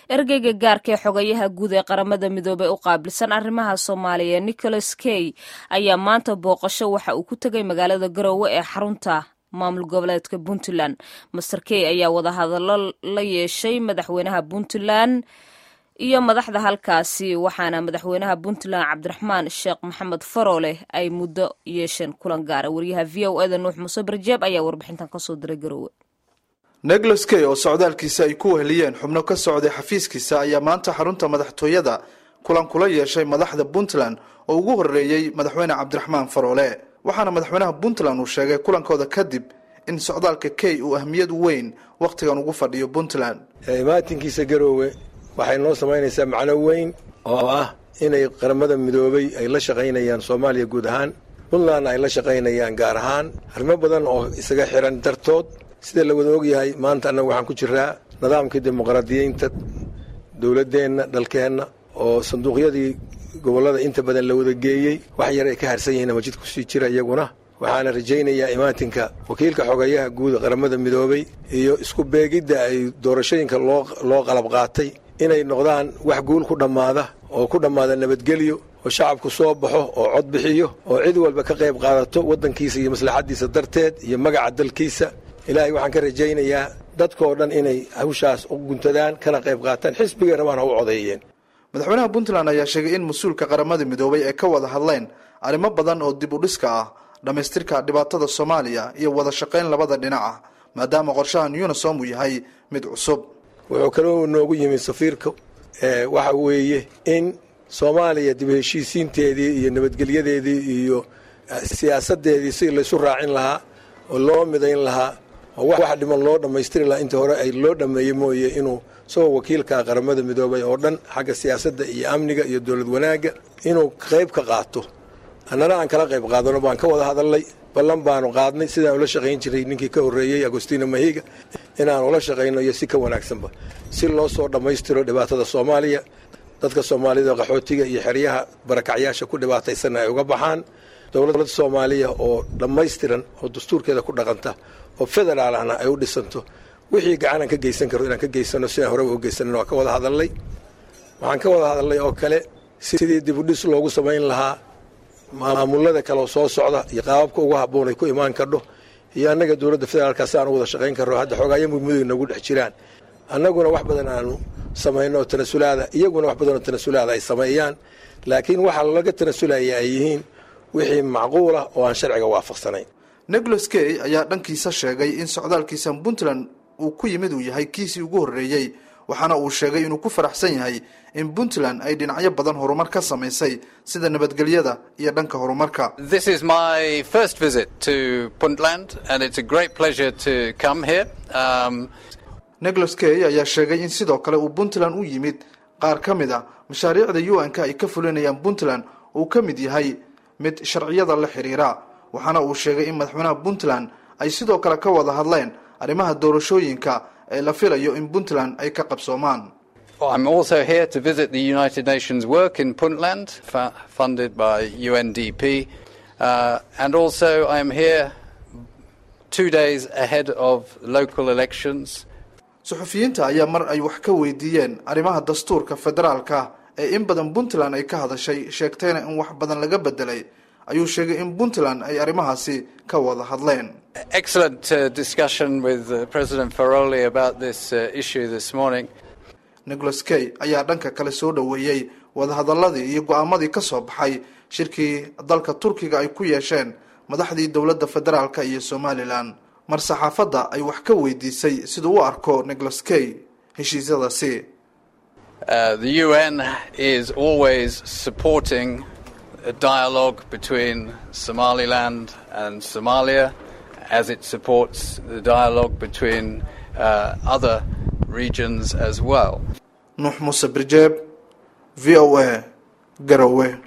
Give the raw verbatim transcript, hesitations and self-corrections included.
ergeyga gaarka ee xogayaha guud ee qaramada midoobay u qaabilsan arrimaha Soomaaliya Nicholas Kay ayaa maanta booqasho waxa uu ku tagay magaalada Garowe ee xarunta maamul goboleedka Puntland. Mister Kay ayaa wada hadallo la yeeshay madaxweynaha Puntland iyo madaxda halkaasi, waxaana madaxweynaha Puntland Cabdiraxmaan Sheekh Maxamed Faroole ay muddo yeesheen kulan gaar ah. Wariyaha V O A da Nuux Muuse Barjeeb ayaa warbixintan ka soo diray Garowe. Nicholas Kay oo socdaalkiisa ay ku weheliyeen xubno ka socday xafiiskiisa ayaa maanta xarunta madaxtooyada kulan kula yeeshay madaxda Puntland oo ugu horeeyay madaxweyne Cabdiraxmaan Faroole. waxaana madaxweynaha Puntland uu sheegay kulankooda kadib in socdaalka Kay uu ahmiyad weyn waqtigan ugu fadhiyo Puntland. Imaatinkiisa Garowe waxay noo sameynaysaa macno weyn oo ah inay qaramada midoobay ay la shaqaynayaan Soomaaliya guud ahaan, Puntland ay la shaqaynayaan gaar ahaan arrimo badan oo isaga xiran dartood. sida la wada ogyahay maanta anagu waxaan ku jiraa nidaamkii dimuqraadiyeynta dawladdeena dalkeena oo sanduuqyadii gobolada inta badan la wada geeyay wax yar ay ka harsan yihiin majid ku sii jira iyaguna. waxaana rajaynayaa imaatinka wakiilka xogayaha guud qaramada midoobay iyo isku beegidda ay doorashooyinka loo loo qalab qaatay inay noqdaan wax guul ku dhamaada oo ku dhamaada nabadgelyo oo shacabku soo baxo oo cod bixiyo oo cid walba ka qayb qaadato wadankiisa iyo maslaxadiisa darteed iyo magaca dalkiisa. ilaahay waxaan ka rajaynayaa dadkoo dhan inay hawshaas u guntadaan kana qayb qaataan xisbiga rabaan u codeeyeen. madaxweynaha Puntland ayaa sheegay in mas'uulka qaramada midoobay ay ka wada hadleen arrimo badan oo dib u dhiska ah, dhamaystirka dhibaatada Soomaaliya iyo wada shaqayn labada dhinac ah, maadaama qorshahan UNISOM uu yahay mid cusub. wuxuu kaloo noogu yimid safiirka ee waxa weeye in Soomaaliya dib u heshiisiinteedii iyo nabadgelyadeedii iyo siyaasadeedii si la isu raacin lahaa oo loo midayn lahaa oo wax dhiman loo dhamaystiri lahaa inta hore ay loo dhameeyay mooye inuu soo wakiilka qaramada midoobay oo dhan xagga siyaasadda iyo amniga iyo dawlad wanaaga inuu qayb ka qaato. annana aan kala qayb qaadano baan ka wada hadalnay, ballan baanu qaadnay sidaan ula shaqayn jiray ninkii ka horeeyay Agostino Mahiga inaan ula shaqayno iyo si ka wanaagsanba si loo soo dhamaystiro dhibaatada Soomaaliya. dadka Soomaalida qaxootiga iyo xeryaha barakacyaasha ku dhibaataysan ay uga baxaan, dawladda Soomaaliya oo dhamaystiran oo dastuurkeeda ku dhaqanta oo federaal ahna ay u dhisanto wixii gacan ka geysan karo inaan ka geysano si aan hore u geysanno waa ka wada hadalnay. waxaan ka wada hadalnay oo kale sidii dib u dhis loogu sameyn lahaa maamulada kale soo socda iyo qaababka ugu habboon ay ku imaan kardho iyo annaga dawladda federaalka si aan u wada shaqayn karno. hadda xogaaya mudmudug nagu dhex jiraan, annaguna wax badan aanu samayno tanasulaada, iyaguna wax badan oo tanasulaada ay sameeyaan, laakiin waxa laga tanasulaya ay yihiin wixii macquul ah oo aan sharciga waafaqsanayn. Nicholas Kay ayaa dhankiisa sheegay in socdaalkiisa Puntland uu ku yimid uu yahay kiisii ugu horeeyay, waxaana uu sheegay inuu ku faraxsan yahay in Puntland ay dhinacyo badan horumar ka samaysay sida nabadgelyada iyo dhanka horumarka. This is my first visit to Puntland and it's a great pleasure to come here. Um Nicholas Kay ayaa sheegay in sidoo kale uu Puntland u yimid qaar ka mid ah mashaariicda U N ka ay ka fulinayaan Puntland uu ka mid yahay mid sharciyada la xiriira. waxaana uu sheegay in madaxweynaha Puntland ay sidoo kale ka wada hadleen arrimaha doorashooyinka ee la filayo in Puntland ay ka qabsoomaan. I'm also here to visit the United Nations work in Puntland, fu- funded by U N D P, uh, and also I am here two days ahead of local elections. suxufiyiinta ayaa mar ay wax ka weydiiyeen arrimaha dastuurka federaalka ee in badan Puntland ay ka hadashay, sheegtayna in wax badan laga bedelay, ayuu sheegay in Puntland ay arrimahaasi ka wada hadleen. Excellent uh, discussion with uh, President Faroole about this uh, issue this morning. Nicholas Kay ayaa dhanka kale soo dhaweeyay wada hadalladii iyo go'aamadii ka soo baxay shirkii dalka Turkiga ay ku yeesheen madaxdii dawladda federaalka iyo Somaliland. mar saxaafadda ay wax ka weydiisay sidoo uu arko Nicholas Kay heshiisyadaasi. Uh, the U N is always supporting a dialogue between Somaliland and Somalia as it supports the dialogue between uh, other regions as well. Nuux Muuse Barjeeb, V O A, Garowe.